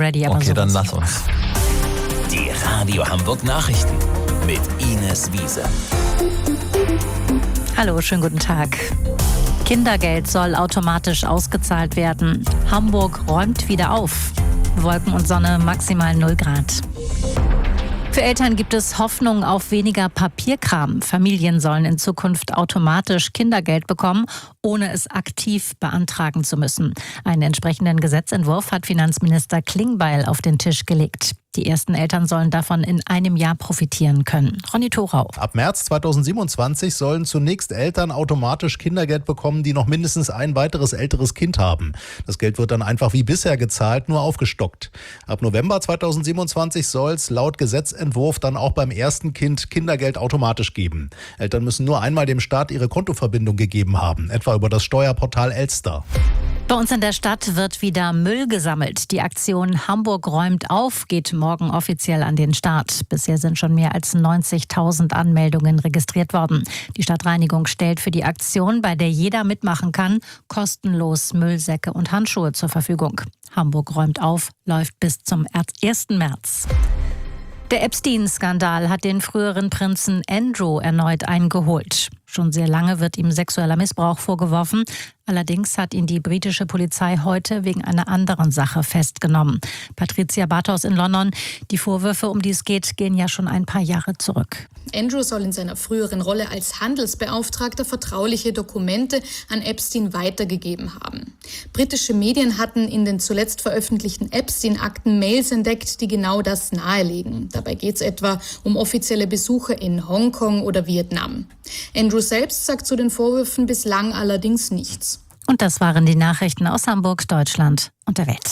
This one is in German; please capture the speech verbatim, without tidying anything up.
ready. Aber okay, so dann lass uns. Die Radio Hamburg Nachrichten mit Ines Wiese. Hallo, schönen guten Tag. Kindergeld soll automatisch ausgezahlt werden. Hamburg räumt wieder auf. Wolken und Sonne, maximal null Grad. Für Eltern gibt es Hoffnung auf weniger Papierkram. Familien sollen in Zukunft automatisch Kindergeld bekommen, ohne es aktiv beantragen zu müssen. Einen entsprechenden Gesetzentwurf hat Finanzminister Klingbeil auf den Tisch gelegt. Die ersten Eltern sollen davon in einem Jahr profitieren können. Ronny Thorau. Ab März zweitausendsiebenundzwanzig sollen zunächst Eltern automatisch Kindergeld bekommen, die noch mindestens ein weiteres älteres Kind haben. Das Geld wird dann einfach wie bisher gezahlt, nur aufgestockt. Ab November zweitausendsiebenundzwanzig soll es laut Gesetzentwurf dann auch beim ersten Kind Kindergeld automatisch geben. Eltern müssen nur einmal dem Staat ihre Kontoverbindung gegeben haben, etwa über das Steuerportal Elster. Bei uns in der Stadt wird wieder Müll gesammelt. Die Aktion Hamburg räumt auf geht morgen offiziell an den Start. Bisher sind schon mehr als neunzigtausend Anmeldungen registriert worden. Die Stadtreinigung stellt für die Aktion, bei der jeder mitmachen kann, kostenlos Müllsäcke und Handschuhe zur Verfügung. Hamburg räumt auf läuft bis zum ersten März. Der Epstein-Skandal hat den früheren Prinzen Andrew erneut eingeholt. Schon sehr lange wird ihm sexueller Missbrauch vorgeworfen. Allerdings hat ihn die britische Polizei heute wegen einer anderen Sache festgenommen. Patricia Bartos in London. Die Vorwürfe, um die es geht, gehen ja schon ein paar Jahre zurück. Andrew soll in seiner früheren Rolle als Handelsbeauftragter vertrauliche Dokumente an Epstein weitergegeben haben. Britische Medien hatten in den zuletzt veröffentlichten Epstein-Akten Mails entdeckt, die genau das nahelegen. Dabei geht es etwa um offizielle Besuche in Hongkong oder Vietnam. Andrew selbst sagt zu den Vorwürfen bislang allerdings nichts. Und das waren die Nachrichten aus Hamburg, Deutschland und der Welt.